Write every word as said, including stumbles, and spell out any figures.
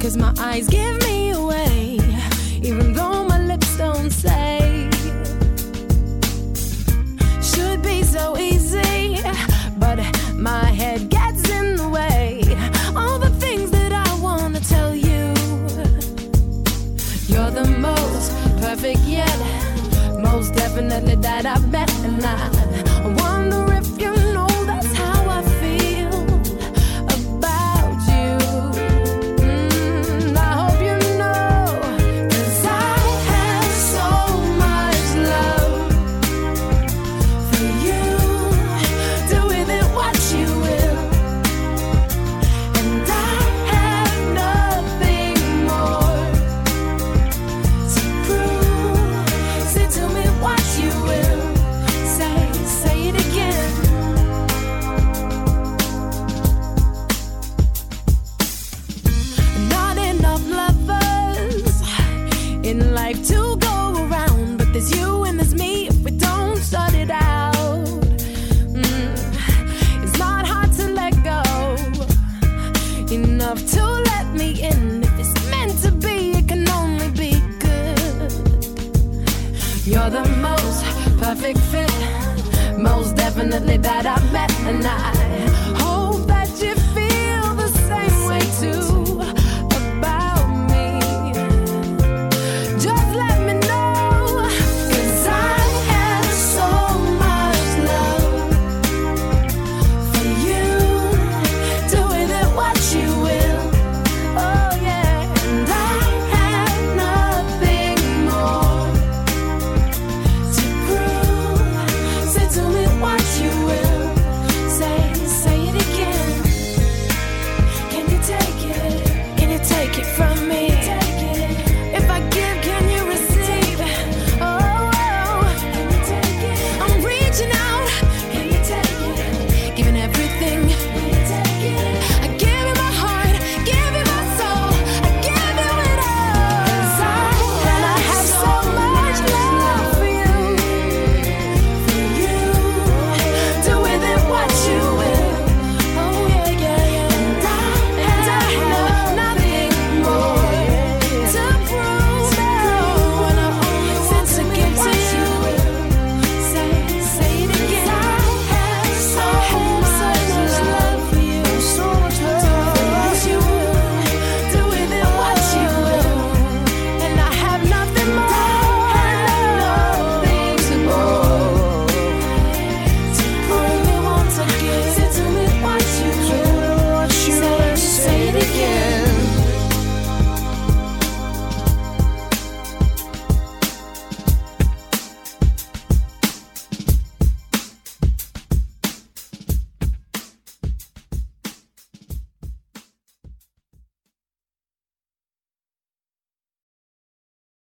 'cause my eyes give me away, even though my lips don't say. Should be so easy, but my head gets in the way. All the things that I wanna tell you. You're the most perfect yet, most definitely that I've met, and I wonder if you know that's how I feel about you. Mm, I hope you know, 'cause I have so much love for you. Do with it what you will, and I have nothing more to prove. Say to me what you will. Say, say it again. Not enough lovers in life to go around, but there's you and there's me if we don't start it out. Mm, It's not hard to let go, enough to let me in. If it's meant to be, it can only be good. You're the most perfect fit, most definitely that I've met, and I